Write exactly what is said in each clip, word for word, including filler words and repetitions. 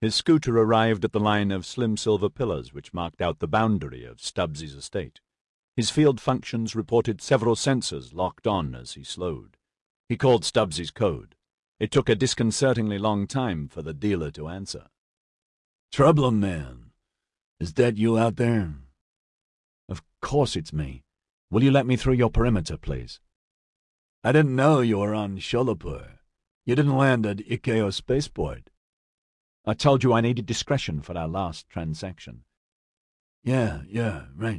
His scooter arrived at the line of slim silver pillars which marked out the boundary of Stubbs's estate. His field functions reported several sensors locked on as he slowed. He called Stubbs's code. It took a disconcertingly long time for the dealer to answer. "Trouble, man. Is that you out there?" "Of course it's me. Will you let me through your perimeter, please?" "I didn't know you were on Sholopur. You didn't land at Ikeo Spaceport." "I told you I needed discretion for our last transaction." Yeah, yeah, right."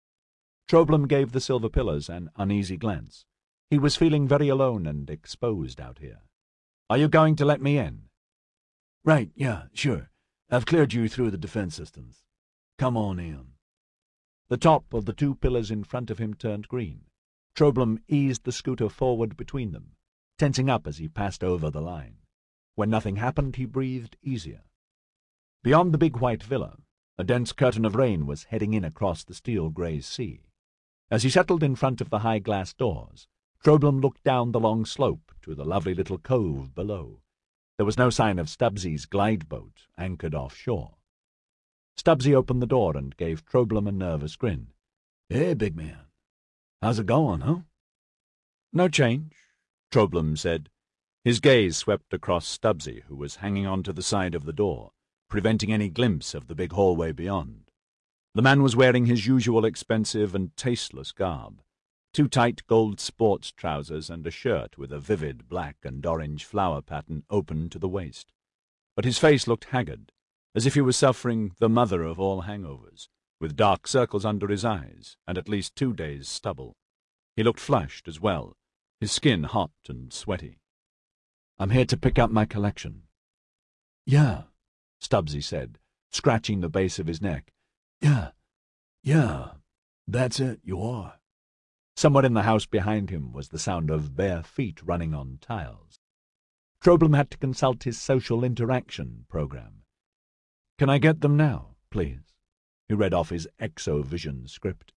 Troblum gave the silver pillars an uneasy glance. He was feeling very alone and exposed out here. "Are you going to let me in?" "Right, yeah, sure. I've cleared you through the defense systems. Come on in." The top of the two pillars in front of him turned green. Troblum eased the scooter forward between them, tensing up as he passed over the line. When nothing happened, he breathed easier. Beyond the big white villa, a dense curtain of rain was heading in across the steel-grey sea. As he settled in front of the high glass doors, Troblum looked down the long slope to the lovely little cove below. There was no sign of Stubbs's glide boat anchored offshore. Stubbsy opened the door and gave Troblum a nervous grin. "Hey, big man. How's it going, huh?" "No change," Troblum said. His gaze swept across Stubbsy, who was hanging on to the side of the door, preventing any glimpse of the big hallway beyond. The man was wearing his usual expensive and tasteless garb, two tight gold sports trousers and a shirt with a vivid black and orange flower pattern open to the waist. But his face looked haggard, as if he was suffering the mother of all hangovers, with dark circles under his eyes and at least two days' stubble. He looked flushed as well, his skin hot and sweaty. "I'm here to pick up my collection." "Yeah," Stubbsy said, scratching the base of his neck. Yeah, yeah, that's it, you are." Somewhere in the house behind him was the sound of bare feet running on tiles. Troblum had to consult his social interaction program. "Can I get them now, please?" He read off his exo-vision script.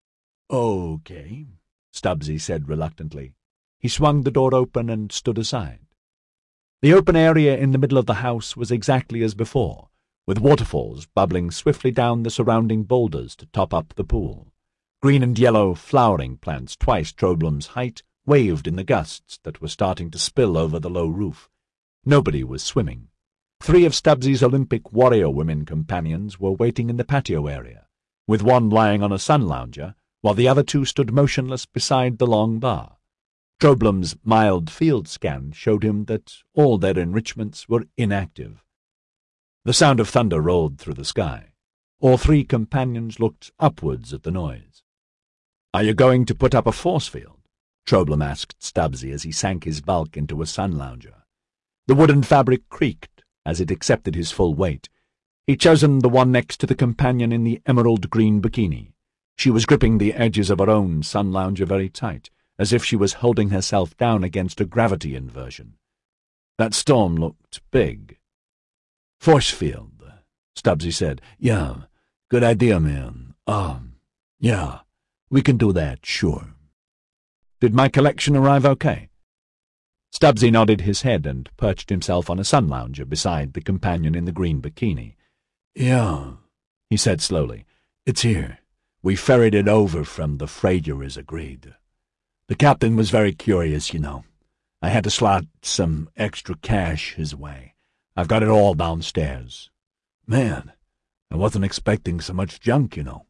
"Okay," Stubbsy said reluctantly. He swung the door open and stood aside. The open area in the middle of the house was exactly as before, with waterfalls bubbling swiftly down the surrounding boulders to top up the pool. Green and yellow flowering plants twice Troblum's height waved in the gusts that were starting to spill over the low roof. Nobody was swimming. Three of Stubbsy's Olympic warrior women companions were waiting in the patio area, with one lying on a sun lounger, while the other two stood motionless beside the long bar. Troblum's mild field scan showed him that all their enrichments were inactive. The sound of thunder rolled through the sky. All three companions looked upwards at the noise. "Are you going to put up a force field?" Troblum asked Stubbsy as he sank his bulk into a sun lounger. The wooden fabric creaked as it accepted his full weight. He'd chosen the one next to the companion in the emerald-green bikini. She was gripping the edges of her own sun lounger very tight, as if she was holding herself down against a gravity inversion. That storm looked big. "Force field," Stubbsy said. "Yeah, good idea, man. Um, yeah, we can do that, sure." "Did my collection arrive okay?" Stubbsy nodded his head and perched himself on a sun lounger beside the companion in the green bikini. "Yeah," he said slowly. "It's here. We ferried it over from the freighter as agreed. The captain was very curious, you know. I had to slot some extra cash his way. I've got it all downstairs. Man, I wasn't expecting so much junk, you know."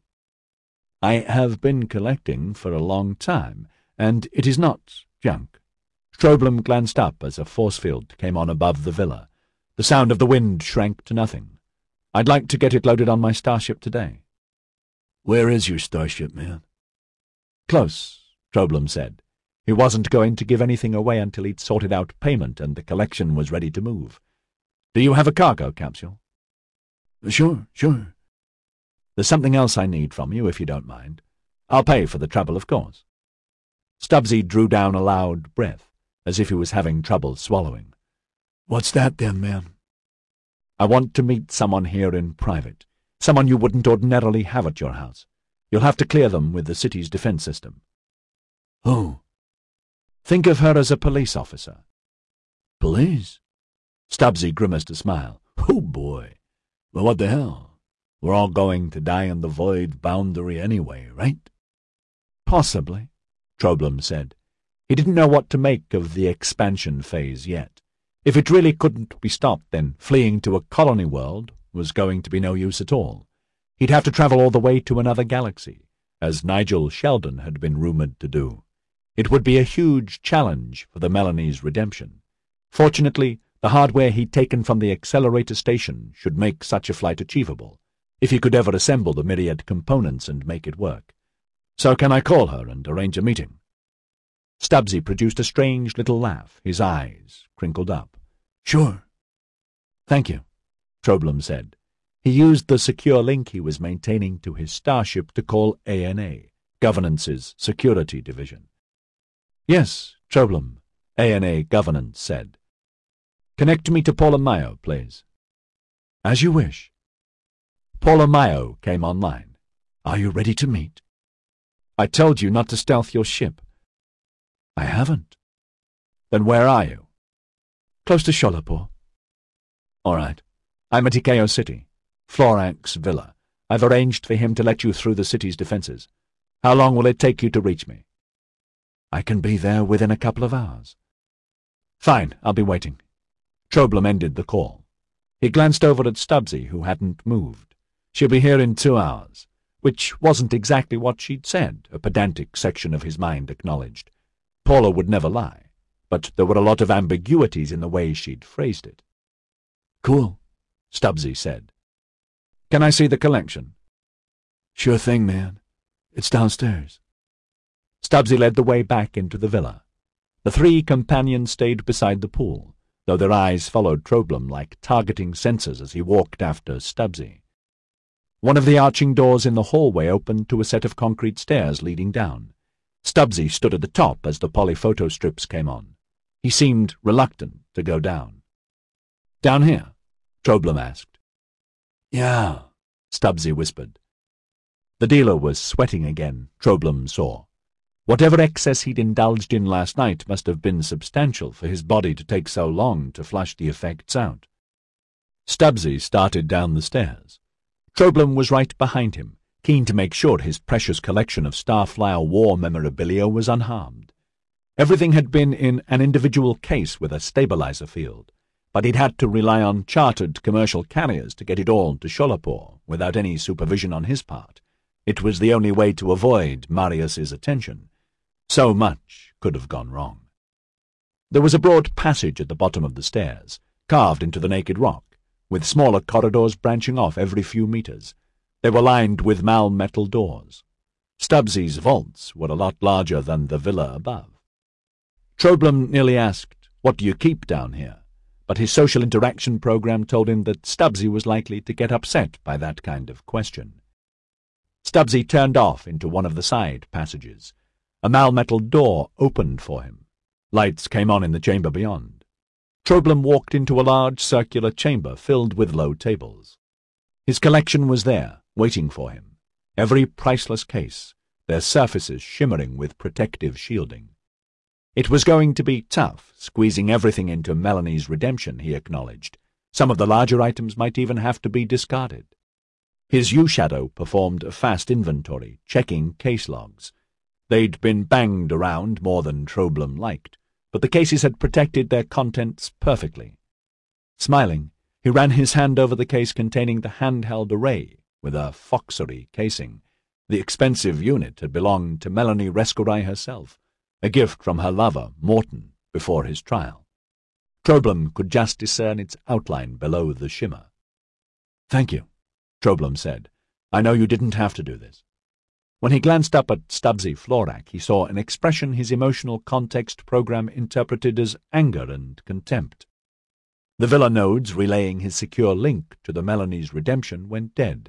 "I have been collecting for a long time, and it is not junk." Troblum glanced up as a force field came on above the villa. The sound of the wind shrank to nothing. "I'd like to get it loaded on my starship today." "Where is your starship, man?" "Close," Troblum said. He wasn't going to give anything away until he'd sorted out payment and the collection was ready to move. "Do you have a cargo capsule?" "Sure, sure." "There's something else I need from you, if you don't mind. I'll pay for the trouble, of course." Stubbsy drew down a loud breath, as if he was having trouble swallowing. "What's that, then, man?" "I want to meet someone here in private, someone you wouldn't ordinarily have at your house. You'll have to clear them with the city's defense system." "Who?" "Think of her as a police officer." "Police?" Stubbsy grimaced a smile. Oh, boy. Well, what the hell? We're all going to die in the void boundary anyway, right? Possibly, Troblum said. He didn't know what to make of the expansion phase yet. If it really couldn't be stopped, then fleeing to a colony world was going to be no use at all. He'd have to travel all the way to another galaxy, as Nigel Sheldon had been rumored to do. It would be a huge challenge for the Melanie's redemption. Fortunately, the hardware he'd taken from the accelerator station should make such a flight achievable, if he could ever assemble the myriad components and make it work. So can I call her and arrange a meeting? Stubbsy produced a strange little laugh, his eyes crinkled up. Sure. Thank you, Troblum said. He used the secure link he was maintaining to his starship to call A N A, Governance's security division. Yes, Troblum, A N A Governance said. Connect me to Paula Mayo, please. As you wish. Paula Mayo came online. Are you ready to meet? I told you not to stealth your ship. I haven't. Then where are you? Close to Sholopor. All right. I'm at Ikeo City, Florank's villa. I've arranged for him to let you through the city's defenses. How long will it take you to reach me? I can be there within a couple of hours. Fine, I'll be waiting. Troblum ended the call. He glanced over at Stubbsy, who hadn't moved. She'll be here in two hours, which wasn't exactly what she'd said, a pedantic section of his mind acknowledged. Paula would never lie, but there were a lot of ambiguities in the way she'd phrased it. Cool, Stubbsy said. Can I see the collection? Sure thing, man. It's downstairs. Stubbsy led the way back into the villa. The three companions stayed beside the pool, though their eyes followed Troblum like targeting sensors as he walked after Stubbsy. One of the arching doors in the hallway opened to a set of concrete stairs leading down. Stubbsy stood at the top as the polyphoto strips came on. He seemed reluctant to go down. Down here? Troblum asked. Yeah, Stubbsy whispered. The dealer was sweating again, Troblum saw. Whatever excess he'd indulged in last night must have been substantial for his body to take so long to flush the effects out. Stubbsy started down the stairs. Troblum was right behind him, keen to make sure his precious collection of Starflyer war memorabilia was unharmed. Everything had been in an individual case with a stabilizer field, but he'd had to rely on chartered commercial carriers to get it all to Sholopor without any supervision on his part. It was the only way to avoid Marius's attention. So much could have gone wrong. There was a broad passage at the bottom of the stairs, carved into the naked rock, with smaller corridors branching off every few meters. They were lined with malmetal doors. Stubbsy's vaults were a lot larger than the villa above. Troblum nearly asked, "What do you keep down here?" but his social interaction program told him that Stubbsy was likely to get upset by that kind of question. Stubbsy turned off into one of the side passages. A malmetal door opened for him. Lights came on in the chamber beyond. Troblum walked into a large circular chamber filled with low tables. His collection was there, waiting for him. Every priceless case, their surfaces shimmering with protective shielding. It was going to be tough, squeezing everything into Melanie's redemption, he acknowledged. Some of the larger items might even have to be discarded. His U-Shadow performed a fast inventory, checking case logs. They'd been banged around more than Troblum liked, but the cases had protected their contents perfectly. Smiling, he ran his hand over the case containing the handheld array with a Foxery casing. The expensive unit had belonged to Melanie Reskurai herself, a gift from her lover, Morton, before his trial. Troblum could just discern its outline below the shimmer. "Thank you," Troblum said. "I know you didn't have to do this." When he glanced up at Stubbsy Florak, he saw an expression his emotional context program interpreted as anger and contempt. The villa nodes relaying his secure link to the Melanie's redemption went dead.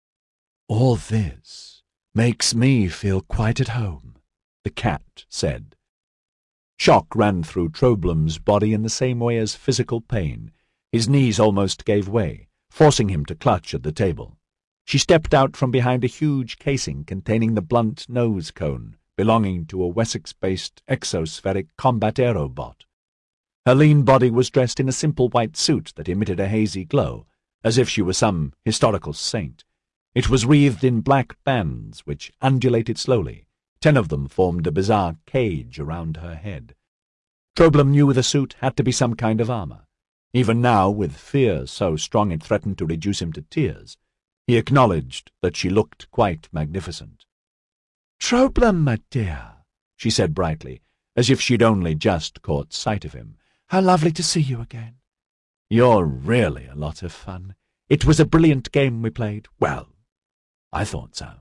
"All this makes me feel quite at home," the cat said. Shock ran through Troblum's body in the same way as physical pain. His knees almost gave way, forcing him to clutch at the table. She stepped out from behind a huge casing containing the blunt nose cone belonging to a Wessex-based exospheric combat aerobot. Her lean body was dressed in a simple white suit that emitted a hazy glow, as if she were some historical saint. It was wreathed in black bands which undulated slowly. Ten of them formed a bizarre cage around her head. Troblum knew the suit had to be some kind of armor. Even now, with fear so strong it threatened to reduce him to tears, he acknowledged that she looked quite magnificent. "Troblum, my dear," she said brightly, as if she'd only just caught sight of him. "How lovely to see you again." "You're really a lot of fun. It was a brilliant game we played. Well, I thought so."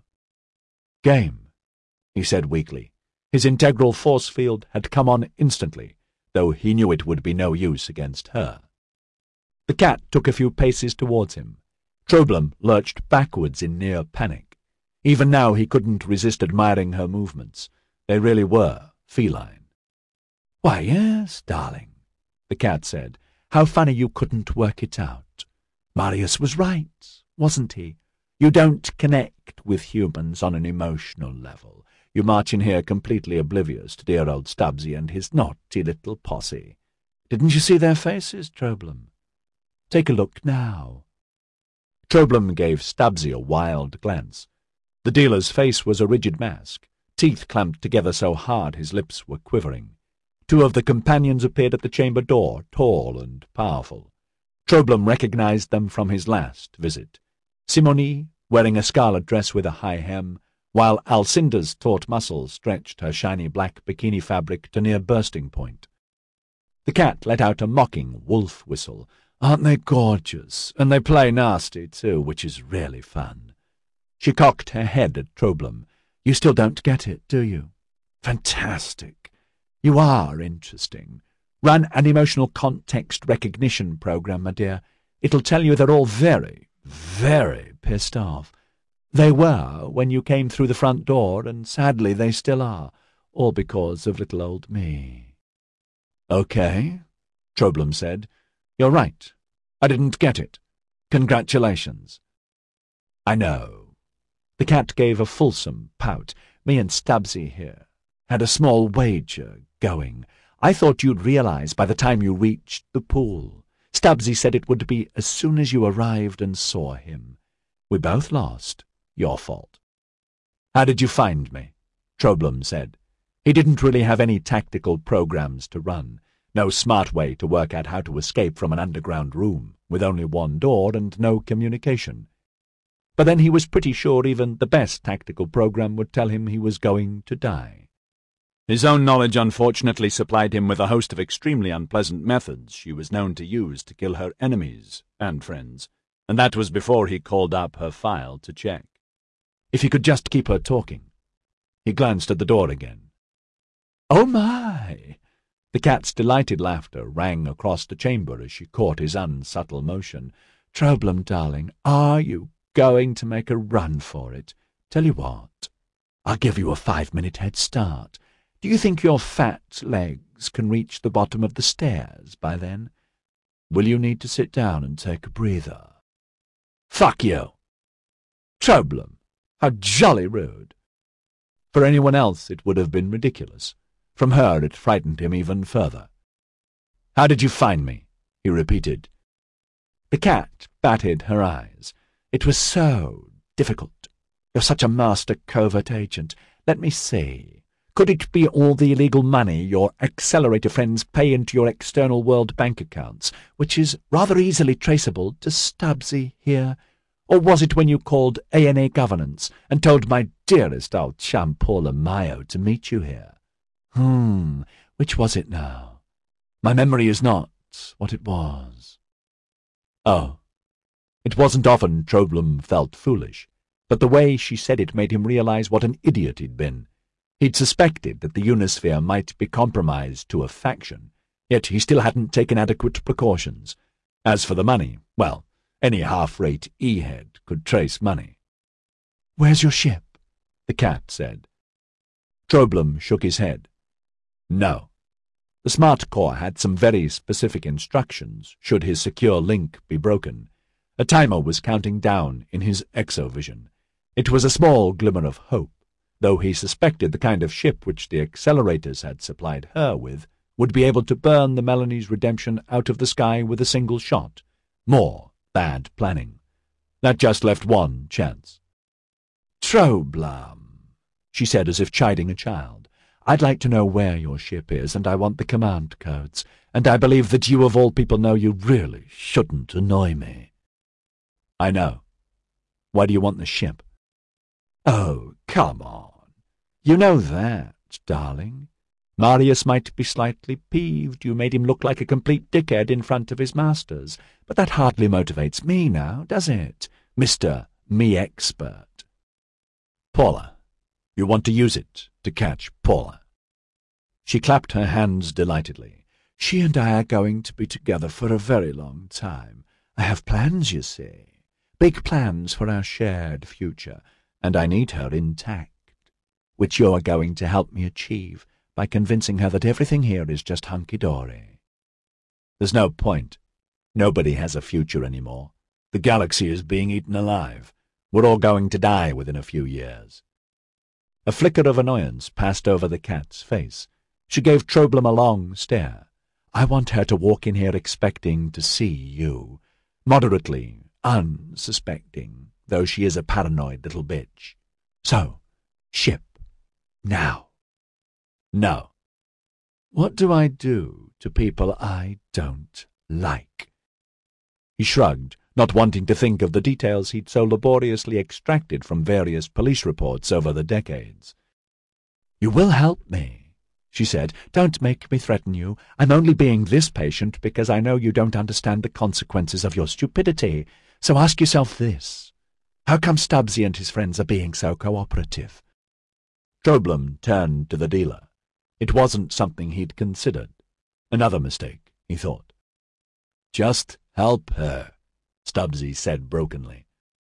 "Game," he said weakly. His integral force field had come on instantly, though he knew it would be no use against her. The cat took a few paces towards him. Troblum lurched backwards in near panic. Even now he couldn't resist admiring her movements. They really were feline. "Why, yes, darling," the cat said. "How funny you couldn't work it out. Marius was right, wasn't he? You don't connect with humans on an emotional level. You march in here completely oblivious to dear old Stubbsy and his naughty little posse. Didn't you see their faces, Troblum? Take a look now." Troblum gave Stubbsy a wild glance. The dealer's face was a rigid mask, teeth clamped together so hard his lips were quivering. Two of the companions appeared at the chamber door, tall and powerful. Troblum recognized them from his last visit. Simonie, wearing a scarlet dress with a high hem, while Alcinda's taut muscles stretched her shiny black bikini fabric to near bursting point. The cat let out a mocking wolf whistle. "Aren't they gorgeous? And they play nasty, too, which is really fun." She cocked her head at Troblum. "You still don't get it, do you? Fantastic. You are interesting. Run an emotional context recognition program, my dear. It'll tell you they're all very, very pissed off. They were when you came through the front door, and sadly they still are, all because of little old me." "Okay," Troblum said. "You're right. I didn't get it. Congratulations." "I know." The cat gave a fulsome pout. "Me and Stubbsy here had a small wager going. I thought you'd realize by the time you reached the pool. Stubbsy said it would be as soon as you arrived and saw him. We both lost. Your fault." "How did you find me?" Troblum said. He didn't really have any tactical programs to run, no smart way to work out how to escape from an underground room with only one door and no communication. But then he was pretty sure even the best tactical program would tell him he was going to die. His own knowledge unfortunately supplied him with a host of extremely unpleasant methods she was known to use to kill her enemies and friends, and that was before he called up her file to check. If he could just keep her talking. He glanced at the door again. "Oh, my!" The cat's delighted laughter rang across the chamber as she caught his unsubtle motion. "Troblum, darling, are you going to make a run for it? Tell you what, I'll give you a five-minute head start. Do you think your fat legs can reach the bottom of the stairs by then? Will you need to sit down and take a breather?" "Fuck you!" "Troblum, how jolly rude." For anyone else it would have been ridiculous. From her it frightened him even further. "How did you find me?" he repeated. The cat batted her eyes. "It was so difficult. You're such a master covert agent. Let me see. Could it be all the illegal money your accelerator friends pay into your external world bank accounts, which is rather easily traceable to Stubbsy here? Or was it when you called A N A Governance and told my dearest old chum Paula Mayo to meet you here? Hmm, which was it now? My memory is not what it was." Oh. It wasn't often Troblum felt foolish, but the way she said it made him realize what an idiot he'd been. He'd suspected that the Unisphere might be compromised to a faction, yet he still hadn't taken adequate precautions. As for the money, well, any half-rate E-head could trace money. "Where's your ship?" the cat said. Troblum shook his head. No. The Smart Core had some very specific instructions should his secure link be broken. A timer was counting down in his exovision. It was a small glimmer of hope, though he suspected the kind of ship which the accelerators had supplied her with would be able to burn the Melanie's redemption out of the sky with a single shot. More bad planning. That just left one chance. "Troblam," she said as if chiding a child. "I'd like to know where your ship is, and I want the command codes, and I believe that you of all people know you really shouldn't annoy me." "I know. Why do you want the ship?" "Oh, come on. You know that, darling. Marius might be slightly peeved. You made him look like a complete dickhead in front of his masters, but that hardly motivates me now, does it, Mister Me-Expert?" "Paula. You want to use it to catch Paula." She clapped her hands delightedly. "She and I are going to be together for a very long time. I have plans, you see. Big plans for our shared future, and I need her intact, which you're going to help me achieve by convincing her that everything here is just hunky-dory." "There's no point. Nobody has a future anymore. The galaxy is being eaten alive. We're all going to die within a few years." A flicker of annoyance passed over the cat's face. She gave Troblam a long stare. "I want her to walk in here expecting to see you. Moderately unsuspecting, though she is a paranoid little bitch. So, ship. Now." "No." "What do I do to people I don't like?" He shrugged, not wanting to think of the details he'd so laboriously extracted from various police reports over the decades. "You will help me," she said. "Don't make me threaten you. I'm only being this patient because I know you don't understand the consequences of your stupidity. So ask yourself this. How come Stubbsy and his friends are being so cooperative?" Troblam turned to the dealer. It wasn't something he'd considered. Another mistake, he thought. "Just help her," Stubbsy said brokenly.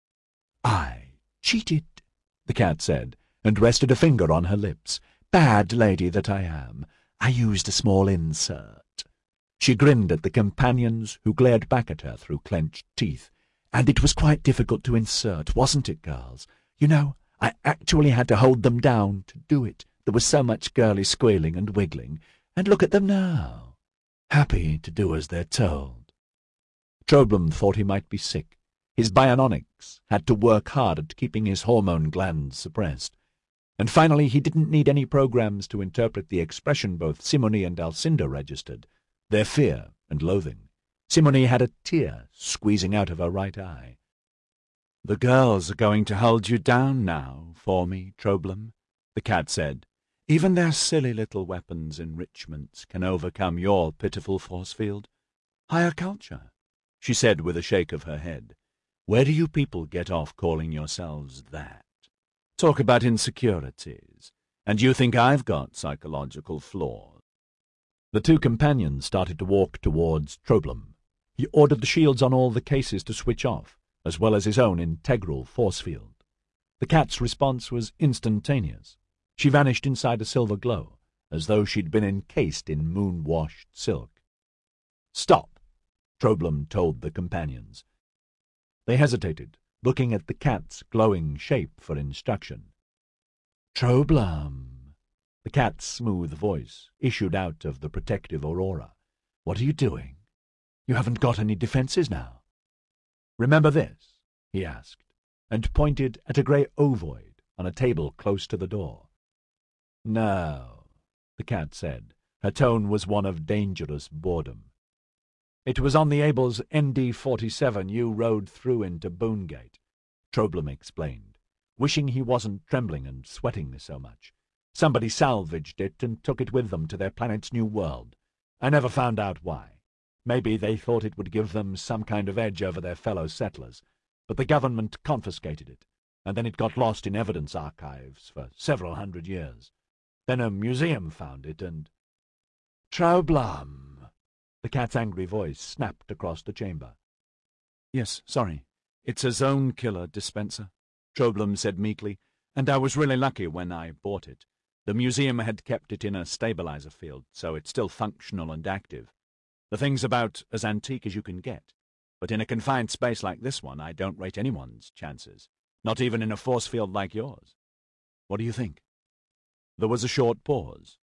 "I cheated," the cat said, and rested a finger on her lips. "Bad lady that I am. I used a small insert." She grinned at the companions who glared back at her through clenched teeth. "And it was quite difficult to insert, wasn't it, girls? You know, I actually had to hold them down to do it. There was so much girly squealing and wiggling. And look at them now. Happy to do as they're told." Troblam thought he might be sick. His bionics had to work hard at keeping his hormone glands suppressed. And finally he didn't need any programs to interpret the expression both Simone and Alcindor registered, their fear and loathing. Simone had a tear squeezing out of her right eye. "The girls are going to hold you down now for me, Troblam," the cat said. "Even their silly little weapons enrichments can overcome your pitiful force field. Higher culture," she said with a shake of her head. "Where do you people get off calling yourselves that? Talk about insecurities. And you think I've got psychological flaws?" The two companions started to walk towards Troblam. He ordered the shields on all the cases to switch off, as well as his own integral force field. The cat's response was instantaneous. She vanished inside a silver glow, as though she'd been encased in moon-washed silk. "Stop," Troblam told the companions. They hesitated, looking at the cat's glowing shape for instruction. "Troblam," the cat's smooth voice issued out of the protective aurora. "What are you doing? You haven't got any defenses now." "Remember this?" he asked, and pointed at a grey ovoid on a table close to the door. "No," the cat said. Her tone was one of dangerous boredom. "It was on the Abel's N D forty-seven you rode through into Boongate," Troblam explained, wishing he wasn't trembling and sweating so much. "Somebody salvaged it and took it with them to their planet's new world. I never found out why. Maybe they thought it would give them some kind of edge over their fellow settlers, but the government confiscated it, and then it got lost in evidence archives for several hundred years. Then a museum found it and—" "Troblam!" The cat's angry voice snapped across the chamber. "Yes, sorry. It's a zone killer dispenser," Troblam said meekly, "and I was really lucky when I bought it. The museum had kept it in a stabilizer field, so it's still functional and active. The thing's about as antique as you can get, but in a confined space like this one, I don't rate anyone's chances, not even in a force field like yours. What do you think?" There was a short pause.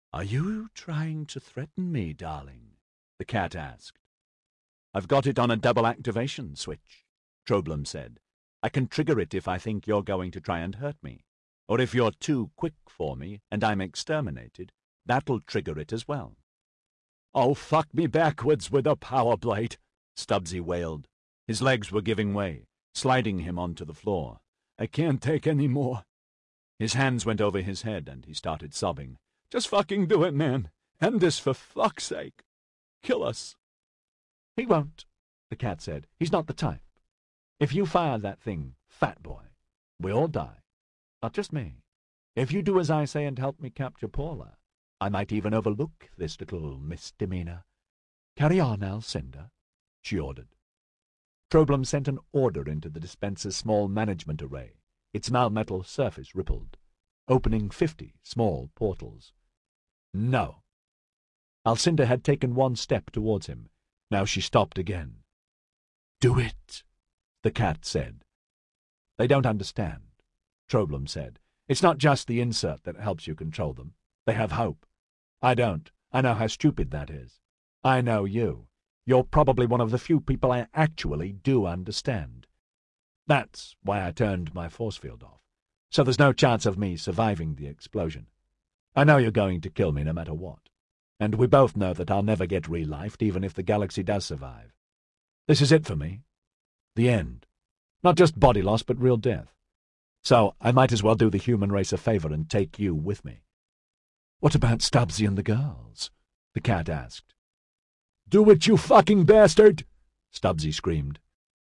"Are you trying to threaten me, darling?" the cat asked. "I've got it on a double activation switch," Troblum said. "I can trigger it if I think you're going to try and hurt me. Or if you're too quick for me and I'm exterminated, that'll trigger it as well." "Oh, fuck me backwards with a power blade," Stubbsy wailed. His legs were giving way, sliding him onto the floor. "I can't take any more." His hands went over his head and he started sobbing. "Just fucking do it, man. End this for fuck's sake. Kill us." "He won't," the cat said. "He's not the type. If you fire that thing, fat boy, we all die. Not just me. If you do as I say and help me capture Paula, I might even overlook this little misdemeanor. Carry on, Alcindor," she ordered. Troblum sent an order into the dispenser's small management array. Its malmetal surface rippled, opening fifty small portals. "No." Alcindor had taken one step towards him. Now she stopped again. "Do it," the cat said. "They don't understand," Troblum said. "It's not just the insert that helps you control them. They have hope. I don't. I know how stupid that is. I know you. You're probably one of the few people I actually do understand. That's why I turned my force field off, so there's no chance of me surviving the explosion. I know you're going to kill me no matter what, and we both know that I'll never get relifed even if the galaxy does survive. This is it for me. The end. Not just body loss, but real death. So I might as well do the human race a favor and take you with me." "What about Stubbsy and the girls?" the cat asked. "Do it, you fucking bastard!" Stubbsy screamed.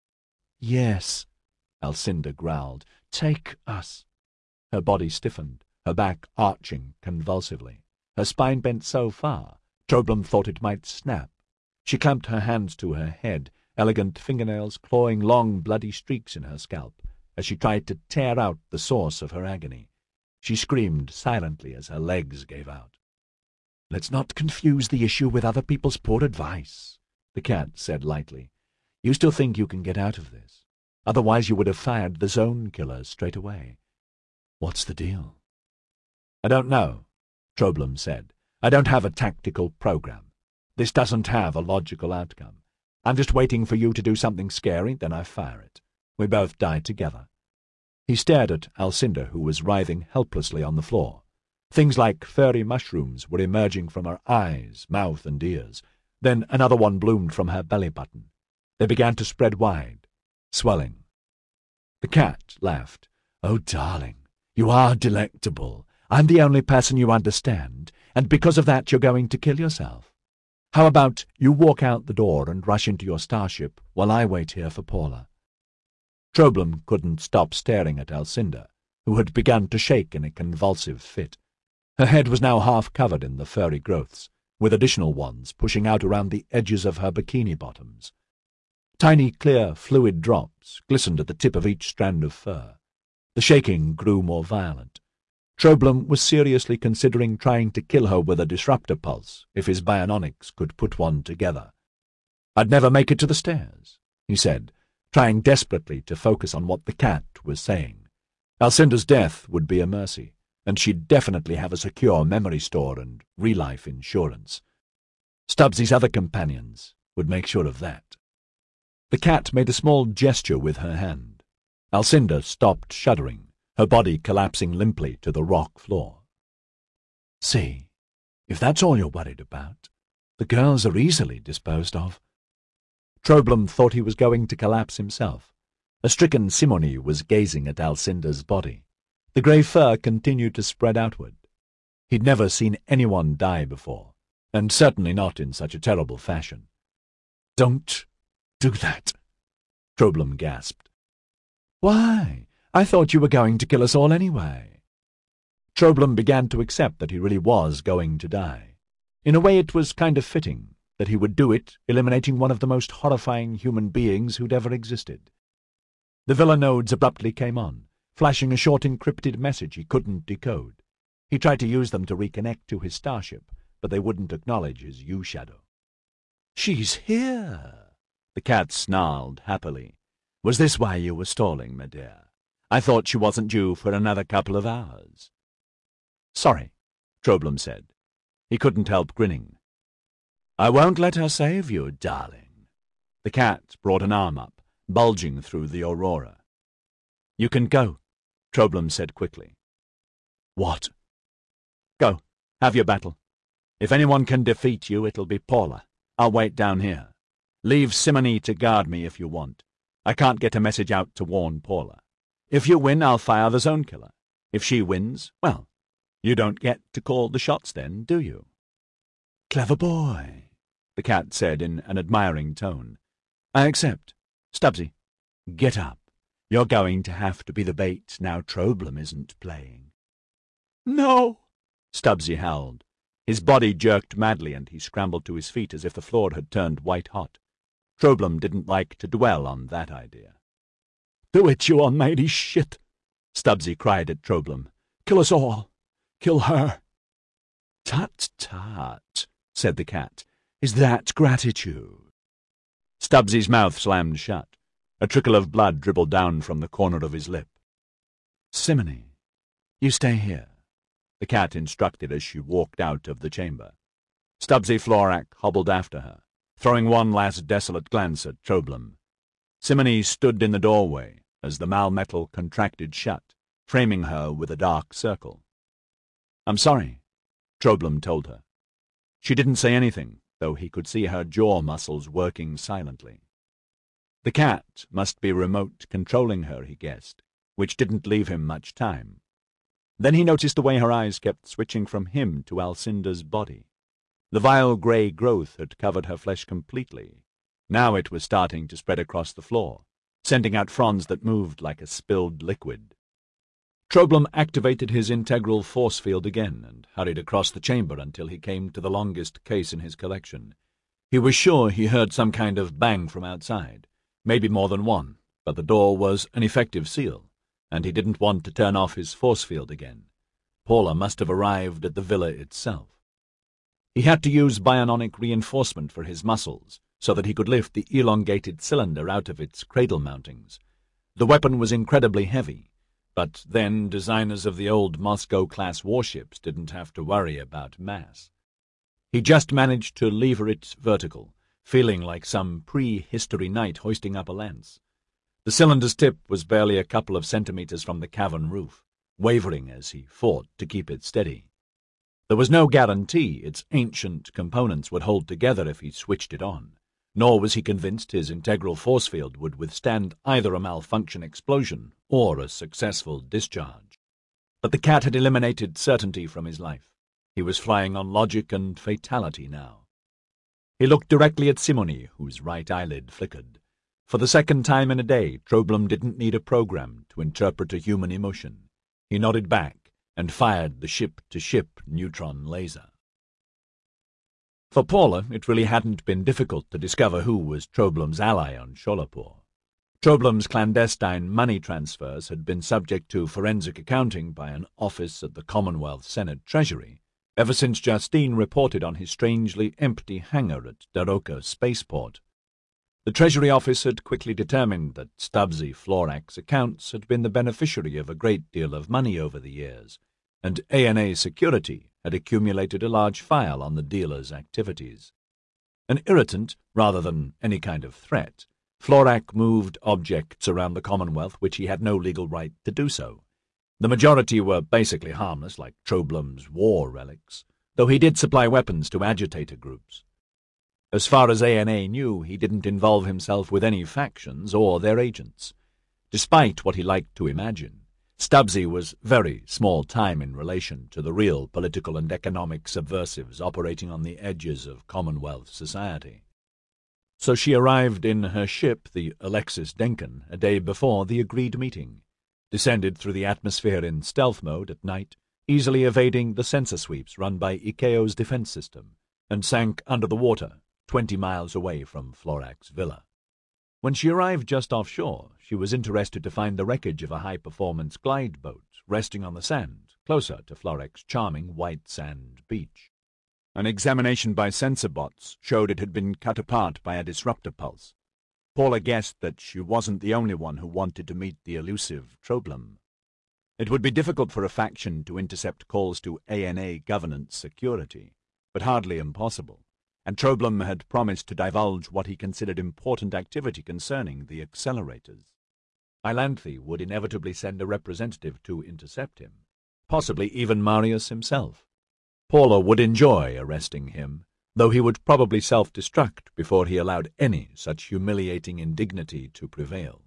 "Yes," Alcindor growled. "Take us." Her body stiffened, her back arching convulsively. Her spine bent so far, Troblum thought it might snap. She clamped her hands to her head, elegant fingernails clawing long bloody streaks in her scalp, as she tried to tear out the source of her agony. She screamed silently as her legs gave out. "Let's not confuse the issue with other people's poor advice," the cat said lightly. "You still think you can get out of this. Otherwise you would have fired the zone killers straight away. What's the deal?" "I don't know," Troblum said. "I don't have a tactical program. This doesn't have a logical outcome. I'm just waiting for you to do something scary, then I fire it. We both die together." He stared at Alcindor, who was writhing helplessly on the floor. Things like furry mushrooms were emerging from her eyes, mouth, and ears. Then another one bloomed from her belly button. They began to spread wide, swelling. The cat laughed. "Oh, darling, you are delectable. I'm the only person you understand, and because of that you're going to kill yourself. How about you walk out the door and rush into your starship while I wait here for Paula?" Troblum couldn't stop staring at Alcindor, who had begun to shake in a convulsive fit. Her head was now half covered in the furry growths, with additional ones pushing out around the edges of her bikini bottoms. Tiny, clear, fluid drops glistened at the tip of each strand of fur. The shaking grew more violent. Troblum was seriously considering trying to kill her with a disruptor pulse if his bionics could put one together. "I'd never make it to the stairs," he said, trying desperately to focus on what the cat was saying. Alcindor's death would be a mercy, and she'd definitely have a secure memory store and relife insurance. Stubbsy's other companions would make sure of that. The cat made a small gesture with her hand. Alcindor stopped shuddering, her body collapsing limply to the rock floor. "See, if that's all you're worried about, the girls are easily disposed of." Troblum thought he was going to collapse himself. A stricken Simony was gazing at Alcindor's body. The grey fur continued to spread outward. He'd never seen anyone die before, and certainly not in such a terrible fashion. "Don't do that," Troblum gasped. "Why? I thought you were going to kill us all anyway." Troblum began to accept that he really was going to die. In a way it was kind of fitting that he would do it, eliminating one of the most horrifying human beings who'd ever existed. The villa nodes abruptly came on, flashing a short encrypted message he couldn't decode. He tried to use them to reconnect to his starship, but they wouldn't acknowledge his U-shadow. "She's here," the cat snarled happily. "Was this why you were stalling, my dear? I thought she wasn't due for another couple of hours." "Sorry," Troblum said. He couldn't help grinning. "I won't let her save you, darling." The cat brought an arm up, bulging through the aurora. "You can go," Troblum said quickly. "What?" "Go. Have your battle. If anyone can defeat you, it'll be Paula. I'll wait down here. Leave Simony to guard me if you want. I can't get a message out to warn Paula. If you win, I'll fire the zone killer. If she wins, well, you don't get to call the shots then, do you?" "Clever boy," the cat said in an admiring tone. "I accept. Stubbsy, get up. You're going to have to be the bait now Troblum isn't playing." "No!" Stubbsy howled. His body jerked madly, and he scrambled to his feet as if the floor had turned white-hot. Troblum didn't like to dwell on that idea. "Do it, you almighty shit!" Stubbsy cried at Troblum. "Kill us all. Kill her." "Tut, tut," said the cat. "Is that gratitude?" Stubbsy's mouth slammed shut. A trickle of blood dribbled down from the corner of his lip. "Simony, you stay here," the cat instructed as she walked out of the chamber. Stubbsy Florac hobbled after her, throwing one last desolate glance at Troblum. Simony stood in the doorway as the malmetal contracted shut, framing her with a dark circle. "I'm sorry," Troblum told her. She didn't say anything, though he could see her jaw muscles working silently. The cat must be remote controlling her, he guessed, which didn't leave him much time. Then he noticed the way her eyes kept switching from him to Alcinda's body. The vile grey growth had covered her flesh completely. Now it was starting to spread across the floor, sending out fronds that moved like a spilled liquid. Troblum activated his integral force field again and hurried across the chamber until he came to the longest case in his collection. He was sure he heard some kind of bang from outside, maybe more than one, but the door was an effective seal, and he didn't want to turn off his force field again. Paula must have arrived at the villa itself. He had to use bionic reinforcement for his muscles, so that he could lift the elongated cylinder out of its cradle mountings. The weapon was incredibly heavy, but then designers of the old Moscow-class warships didn't have to worry about mass. He just managed to lever it vertical, feeling like some pre-history knight hoisting up a lance. The cylinder's tip was barely a couple of centimeters from the cavern roof, wavering as he fought to keep it steady. There was no guarantee its ancient components would hold together if he switched it on, nor was he convinced his integral force field would withstand either a malfunction explosion or a successful discharge. But the cat had eliminated certainty from his life. He was flying on logic and fatality now. He looked directly at Simony, whose right eyelid flickered. For the second time in a day, Troblum didn't need a program to interpret a human emotion. He nodded back and fired the ship-to-ship neutron laser. For Paula, it really hadn't been difficult to discover who was Troblum's ally on Sholopur. Troblum's clandestine money transfers had been subject to forensic accounting by an office at the Commonwealth Senate Treasury ever since Justine reported on his strangely empty hangar at Daroca Spaceport. The Treasury office had quickly determined that Stubbsy Florac's accounts had been the beneficiary of a great deal of money over the years, and A and A Security had accumulated a large file on the dealer's activities. An irritant, rather than any kind of threat, Florac moved objects around the Commonwealth which he had no legal right to do so. The majority were basically harmless, like Troblum's war relics, though he did supply weapons to agitator groups. As far as A and A knew, he didn't involve himself with any factions or their agents. Despite what he liked to imagine, Stubbsy was very small-time in relation to the real political and economic subversives operating on the edges of Commonwealth society. So she arrived in her ship, the Alexis Denkin, a day before the agreed meeting, descended through the atmosphere in stealth mode at night, easily evading the sensor sweeps run by Ikeo's defense system, and sank under the water, twenty miles away from Florac's villa. When she arrived just offshore, she was interested to find the wreckage of a high-performance glide boat resting on the sand, closer to Florac's charming white sand beach. An examination by sensor bots showed it had been cut apart by a disruptor pulse. Paula guessed that she wasn't the only one who wanted to meet the elusive Troblum. It would be difficult for a faction to intercept calls to A and A governance security, but hardly impossible, and Troblum had promised to divulge what he considered important activity concerning the accelerators. Iolanthe would inevitably send a representative to intercept him, possibly even Marius himself. Paula would enjoy arresting him, though he would probably self-destruct before he allowed any such humiliating indignity to prevail.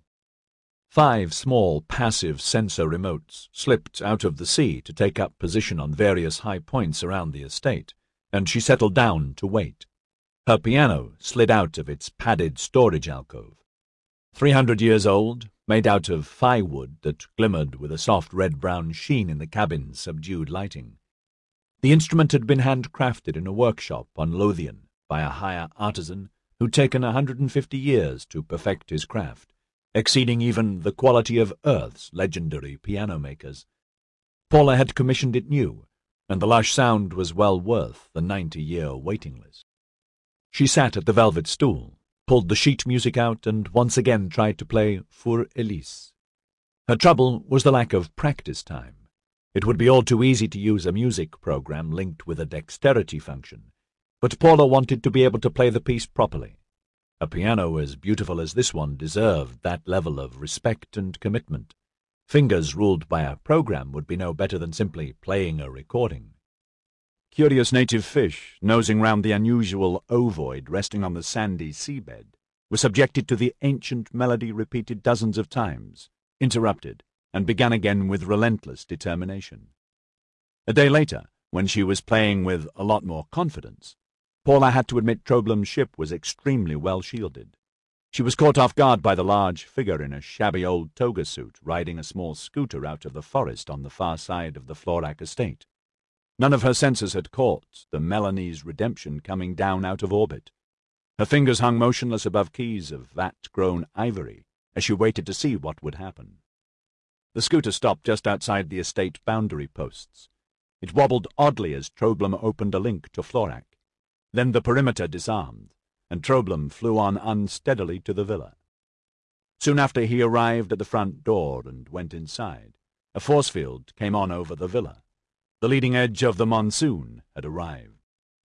Five small passive sensor remotes slipped out of the sea to take up position on various high points around the estate, and she settled down to wait. Her piano slid out of its padded storage alcove. Three hundred years old, made out of firewood that glimmered with a soft red-brown sheen in the cabin's subdued lighting. The instrument had been handcrafted in a workshop on Lothian by a hire artisan who'd taken a hundred and fifty years to perfect his craft, exceeding even the quality of Earth's legendary piano makers. Paula had commissioned it new, and the lush sound was well worth the ninety-year waiting list. She sat at the velvet stool, pulled the sheet music out, and once again tried to play Für Elise. Her trouble was the lack of practice time. It would be all too easy to use a music program linked with a dexterity function, but Paula wanted to be able to play the piece properly. A piano as beautiful as this one deserved that level of respect and commitment. Fingers ruled by a program would be no better than simply playing a recording. Curious native fish, nosing round the unusual ovoid resting on the sandy seabed, were subjected to the ancient melody repeated dozens of times, interrupted, and began again with relentless determination. A day later, when she was playing with a lot more confidence, Paula had to admit Troblum's ship was extremely well shielded. She was caught off guard by the large figure in a shabby old toga suit riding a small scooter out of the forest on the far side of the Florac estate. None of her senses had caught the Melanie's redemption coming down out of orbit. Her fingers hung motionless above keys of vat-grown ivory as she waited to see what would happen. The scooter stopped just outside the estate boundary posts. It wobbled oddly as Troblum opened a link to Florac. Then the perimeter disarmed, and Troblum flew on unsteadily to the villa. Soon after he arrived at the front door and went inside, a force field came on over the villa. The leading edge of the monsoon had arrived.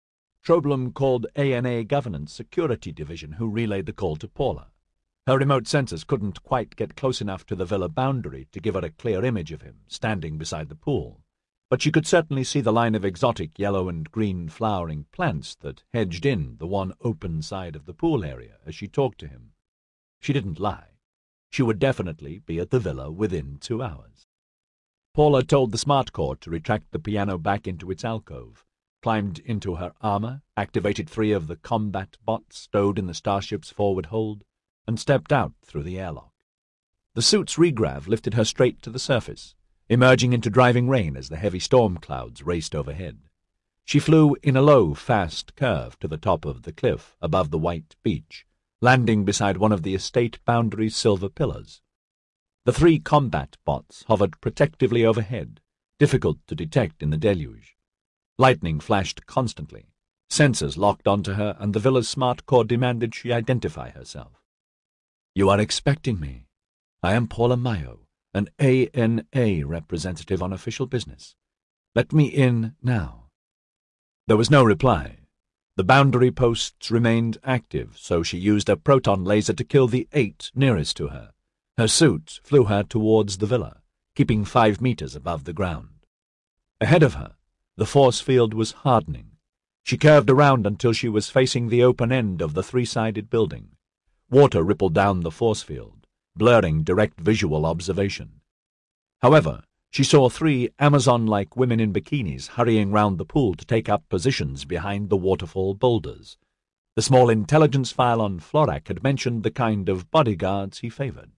Troblum called A N A Governance Security Division, who relayed the call to Paula. Her remote sensors couldn't quite get close enough to the villa boundary to give her a clear image of him, standing beside the pool, but she could certainly see the line of exotic yellow and green flowering plants that hedged in the one open side of the pool area as she talked to him. She didn't lie. She would definitely be at the villa within two hours. Paula told the smart cord to retract the piano back into its alcove, climbed into her armor, activated three of the combat bots stowed in the starship's forward hold, and stepped out through the airlock. The suit's regrav lifted her straight to the surface, emerging into driving rain as the heavy storm clouds raced overhead. She flew in a low, fast curve to the top of the cliff above the white beach, landing beside one of the estate boundary's silver pillars. The three combat bots hovered protectively overhead, difficult to detect in the deluge. Lightning flashed constantly. Sensors locked onto her, and the villa's smart core demanded she identify herself. "You are expecting me. I am Paula Mayo, an A N A representative on official business. Let me in now." There was no reply. The boundary posts remained active, so she used a proton laser to kill the eight nearest to her. Her suit flew her towards the villa, keeping five meters above the ground. Ahead of her, the force field was hardening. She curved around until she was facing the open end of the three-sided building. Water rippled down the force field, blurring direct visual observation. However, she saw three Amazon-like women in bikinis hurrying round the pool to take up positions behind the waterfall boulders. The small intelligence file on Florac had mentioned the kind of bodyguards he favored.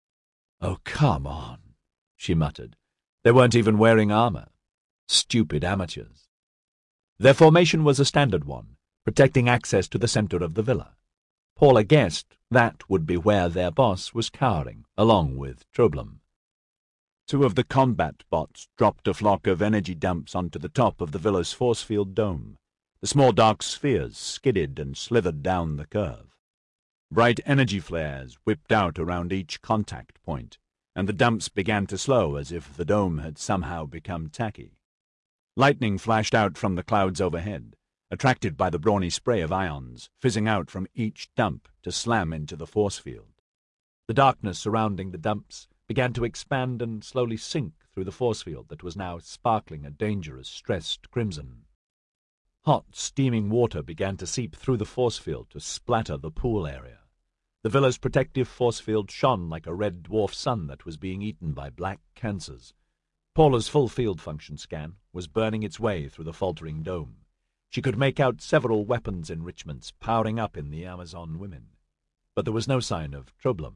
"Oh, come on," she muttered. They weren't even wearing armor. Stupid amateurs. Their formation was a standard one, protecting access to the center of the villa. Paula guessed that would be where their boss was cowering, along with Troblum. Two of the combat bots dropped a flock of energy dumps onto the top of the villa's force field dome. The small dark spheres skidded and slithered down the curve. Bright energy flares whipped out around each contact point, and the dumps began to slow as if the dome had somehow become tacky. Lightning flashed out from the clouds overhead. attracted by the brawny spray of ions fizzing out from each dump to slam into the force field. The darkness surrounding the dumps began to expand and slowly sink through the force field that was now sparkling a dangerous, stressed crimson. Hot, steaming water began to seep through the force field to splatter the pool area. The villa's protective force field shone like a red dwarf sun that was being eaten by black cancers. Paula's full field function scan was burning its way through the faltering dome. She could make out several weapons enrichments powering up in the Amazon women. But there was no sign of Troblum.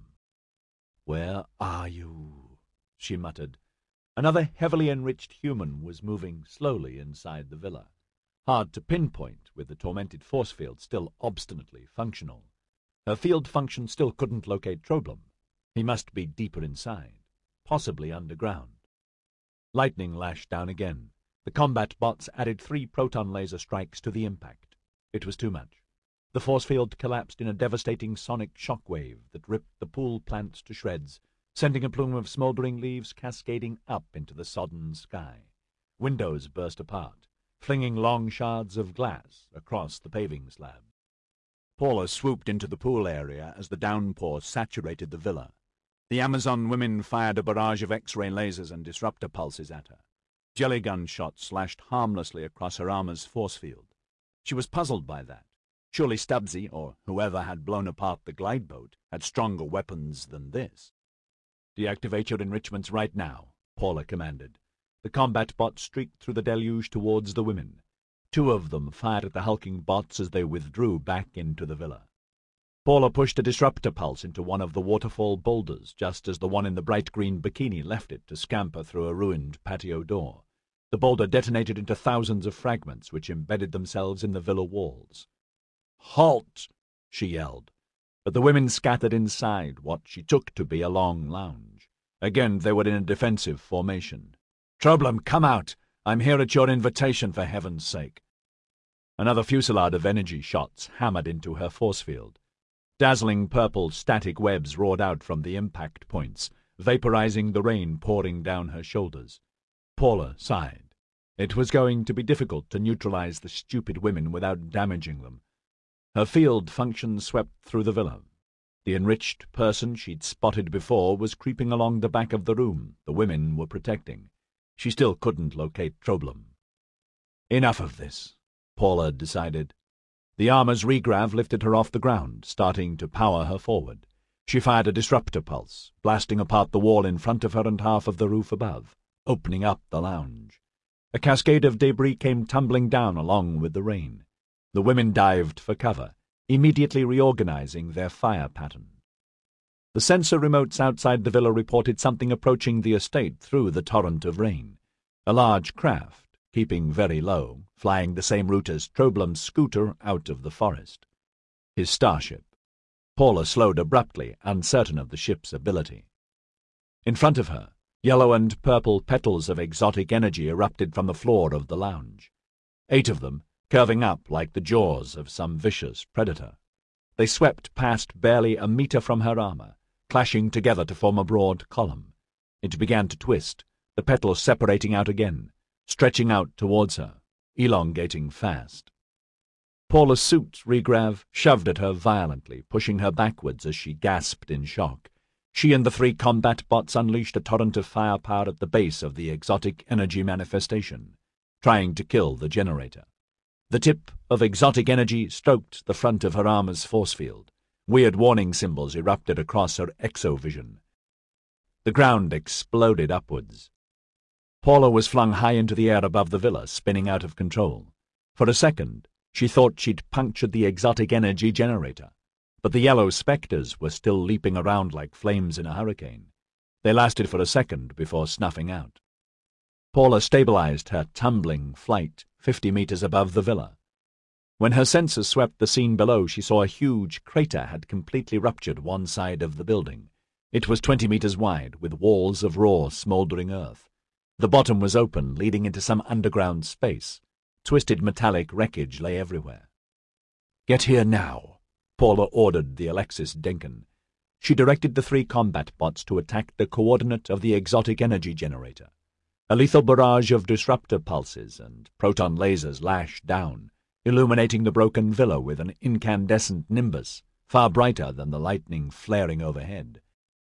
"Where are you?" she muttered. Another heavily enriched human was moving slowly inside the villa, hard to pinpoint with the tormented force field still obstinately functional. Her field function still couldn't locate Troblum. He must be deeper inside, possibly underground. Lightning lashed down again. The combat bots added three proton laser strikes to the impact. It was too much. The force field collapsed in a devastating sonic shockwave that ripped the pool plants to shreds, sending a plume of smoldering leaves cascading up into the sodden sky. Windows burst apart, flinging long shards of glass across the paving slab. Paula swooped into the pool area as the downpour saturated the villa. The Amazon women fired a barrage of X-ray lasers and disruptor pulses at her. Jelly gun shots slashed harmlessly across her armor's force field. She was puzzled by that. Surely Stubbsy, or whoever had blown apart the glide boat, had stronger weapons than this. "Deactivate your enrichments right now," Paula commanded. The combat bots streaked through the deluge towards the women. Two of them fired at the hulking bots as they withdrew back into the villa. Paula pushed a disruptor pulse into one of the waterfall boulders just as the one in the bright green bikini left it to scamper through a ruined patio door. The boulder detonated into thousands of fragments which embedded themselves in the villa walls. "Halt!" she yelled. But the women scattered inside what she took to be a long lounge. Again they were in a defensive formation. "Troblum, come out! I'm here at your invitation, for heaven's sake!" Another fusillade of energy shots hammered into her force field. Dazzling purple static webs roared out from the impact points, vaporizing the rain pouring down her shoulders. Paula sighed. It was going to be difficult to neutralize the stupid women without damaging them. Her field function swept through the villa. The enriched person she'd spotted before was creeping along the back of the room the women were protecting. She still couldn't locate Troblum. Enough of this, Paula decided. The armor's regrav lifted her off the ground, starting to power her forward. She fired a disruptor pulse, blasting apart the wall in front of her and half of the roof above, opening up the lounge. A cascade of debris came tumbling down along with the rain. The women dived for cover, immediately reorganizing their fire pattern. The sensor remotes outside the villa reported something approaching the estate through the torrent of rain. A large craft, keeping very low, flying the same route as Troblum's scooter out of the forest. His starship. Paula slowed abruptly, uncertain of the ship's ability. In front of her, yellow and purple petals of exotic energy erupted from the floor of the lounge. Eight of them, curving up like the jaws of some vicious predator. They swept past barely a meter from her armor, clashing together to form a broad column. It began to twist, the petals separating out again, stretching out towards her, elongating fast. Paula's suit regrav shoved at her violently, pushing her backwards as she gasped in shock. She and the three combat bots unleashed a torrent of firepower at the base of the exotic energy manifestation, trying to kill the generator. The tip of exotic energy stroked the front of her armor's force field. Weird warning symbols erupted across her exovision. The ground exploded upwards. Paula was flung high into the air above the villa, spinning out of control. For a second, she thought she'd punctured the exotic energy generator, but the yellow spectres were still leaping around like flames in a hurricane. They lasted for a second before snuffing out. Paula stabilized her tumbling flight fifty meters above the villa. When her sensors swept the scene below, she saw a huge crater had completely ruptured one side of the building. It was twenty meters wide, with walls of raw, smoldering earth. The bottom was open, leading into some underground space. Twisted metallic wreckage lay everywhere. "Get here now," Paula ordered the Alexis Denken. She directed the three combat bots to attack the coordinate of the exotic energy generator. A lethal barrage of disruptor pulses and proton lasers lashed down. illuminating the broken villa with an incandescent nimbus, far brighter than the lightning flaring overhead.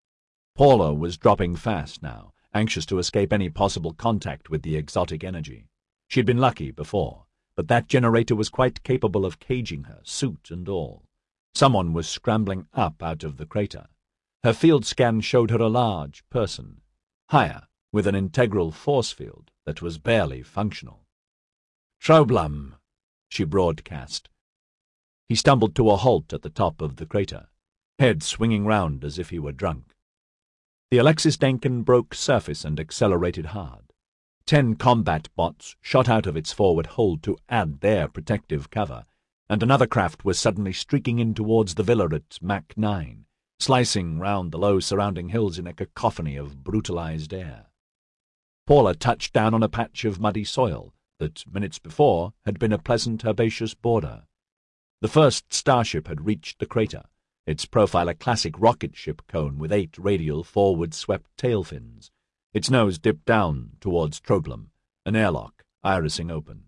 Paula was dropping fast now, anxious to escape any possible contact with the exotic energy. She'd been lucky before, but that generator was quite capable of caging her, suit and all. Someone was scrambling up out of the crater. Her field scan showed her a large person, higher, with an integral force field that was barely functional. "Troblum," she broadcast. He stumbled to a halt at the top of the crater, head swinging round as if he were drunk. The Alexis Denkin broke surface and accelerated hard. Ten combat bots shot out of its forward hold to add their protective cover, and another craft was suddenly streaking in towards the villa at Mach nine, slicing round the low surrounding hills in a cacophony of brutalized air. Paula touched down on a patch of muddy soil that, minutes before, had been a pleasant herbaceous border. The first starship had reached the crater, its profile a classic rocket ship cone with eight radial forward-swept tail fins, its nose dipped down towards Troblum, an airlock irising open.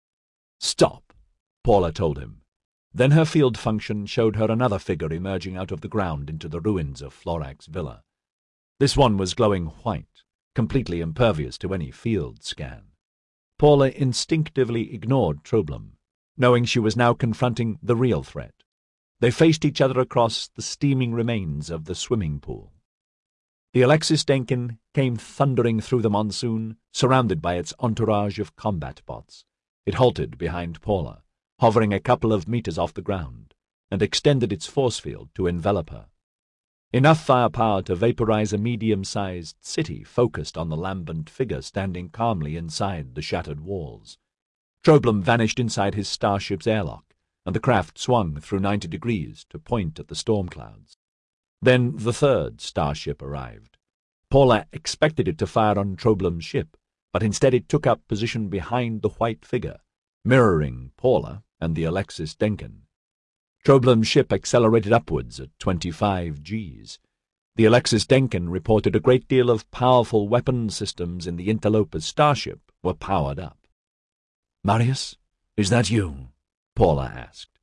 "Stop," Paula told him. Then her field function showed her another figure emerging out of the ground into the ruins of Florax Villa. This one was glowing white, completely impervious to any field scan. Paula instinctively ignored Troblum, knowing she was now confronting the real threat. They faced each other across the steaming remains of the swimming pool. The Alexis Denkin came thundering through the monsoon, surrounded by its entourage of combat bots. It halted behind Paula, hovering a couple of meters off the ground, and extended its force field to envelop her. Enough firepower to vaporize a medium-sized city focused on the lambent figure standing calmly inside the shattered walls. Troblum vanished inside his starship's airlock, and the craft swung through ninety degrees to point at the storm clouds. Then the third starship arrived. Paula expected it to fire on Troblum's ship, but instead it took up position behind the white figure, mirroring Paula and the Alexis Denkin. Troblum's ship accelerated upwards at twenty-five Gs. The Alexis Denkin reported a great deal of powerful weapon systems in the interloper's starship were powered up. "Marius, is that you?" Paula asked.